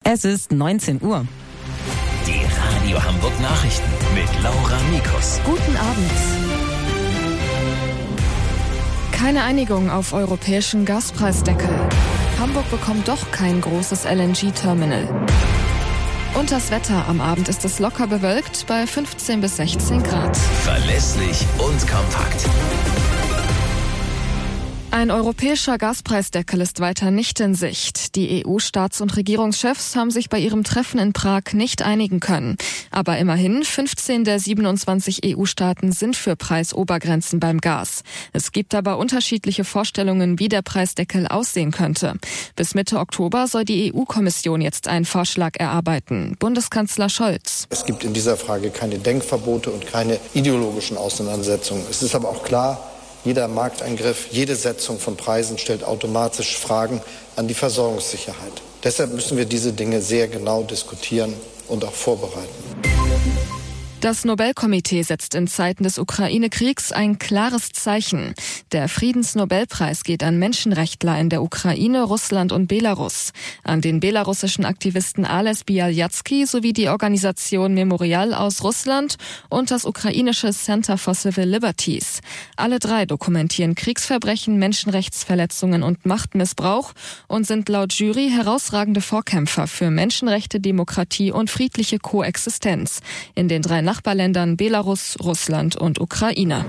Es ist 19 Uhr. Die Radio Hamburg Nachrichten mit Laura Mikus. Guten Abend. Keine Einigung auf europäischen Gaspreisdeckel. Hamburg bekommt doch kein großes LNG-Terminal. Und das Wetter: am Abend ist es locker bewölkt bei 15 bis 16 Grad. Verlässlich und kompakt. Ein europäischer Gaspreisdeckel ist weiter nicht in Sicht. Die EU-Staats- und Regierungschefs haben sich bei ihrem Treffen in Prag nicht einigen können. Aber immerhin 15 der 27 EU-Staaten sind für Preisobergrenzen beim Gas. Es gibt aber unterschiedliche Vorstellungen, wie der Preisdeckel aussehen könnte. Bis Mitte Oktober soll die EU-Kommission jetzt einen Vorschlag erarbeiten. Bundeskanzler Scholz: Es gibt in dieser Frage keine Denkverbote und keine ideologischen Auseinandersetzungen. Es ist aber auch klar, jeder Markteingriff, jede Setzung von Preisen stellt automatisch Fragen an die Versorgungssicherheit. Deshalb müssen wir diese Dinge sehr genau diskutieren und auch vorbereiten. Das Nobelkomitee setzt in Zeiten des Ukraine-Kriegs ein klares Zeichen. Der Friedensnobelpreis geht an Menschenrechtler in der Ukraine, Russland und Belarus. An den belarussischen Aktivisten Ales Bialyatsky sowie die Organisation Memorial aus Russland und das ukrainische Center for Civil Liberties. Alle drei dokumentieren Kriegsverbrechen, Menschenrechtsverletzungen und Machtmissbrauch und sind laut Jury herausragende Vorkämpfer für Menschenrechte, Demokratie und friedliche Koexistenz in den drei Nachbarländern Belarus, Russland und Ukraine.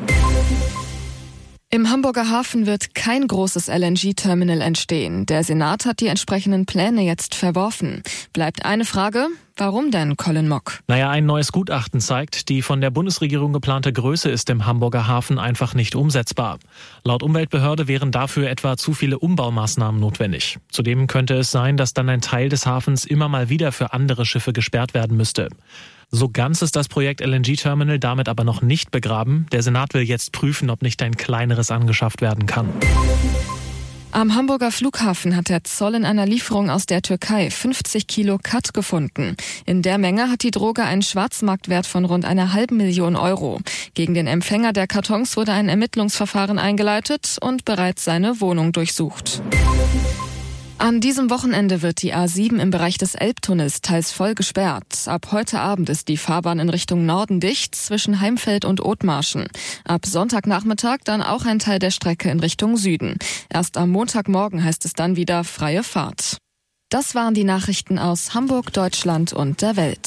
Im Hamburger Hafen wird kein großes LNG-Terminal entstehen. Der Senat hat die entsprechenden Pläne jetzt verworfen. Bleibt eine Frage: Warum denn, Colin Mock? Ein neues Gutachten zeigt, die von der Bundesregierung geplante Größe ist im Hamburger Hafen einfach nicht umsetzbar. Laut Umweltbehörde wären dafür etwa zu viele Umbaumaßnahmen notwendig. Zudem könnte es sein, dass dann ein Teil des Hafens immer mal wieder für andere Schiffe gesperrt werden müsste. So ganz ist das Projekt LNG-Terminal damit aber noch nicht begraben. Der Senat will jetzt prüfen, ob nicht ein kleineres angeschafft werden kann. Am Hamburger Flughafen hat der Zoll in einer Lieferung aus der Türkei 50 Kilo Khat gefunden. In der Menge hat die Droge einen Schwarzmarktwert von rund 500.000 Euro. Gegen den Empfänger der Kartons wurde ein Ermittlungsverfahren eingeleitet und bereits seine Wohnung durchsucht. An diesem Wochenende wird die A7 im Bereich des Elbtunnels teils voll gesperrt. Ab heute Abend ist die Fahrbahn in Richtung Norden dicht, zwischen Heimfeld und Othmarschen. Ab Sonntagnachmittag dann auch ein Teil der Strecke in Richtung Süden. Erst am Montagmorgen heißt es dann wieder freie Fahrt. Das waren die Nachrichten aus Hamburg, Deutschland und der Welt.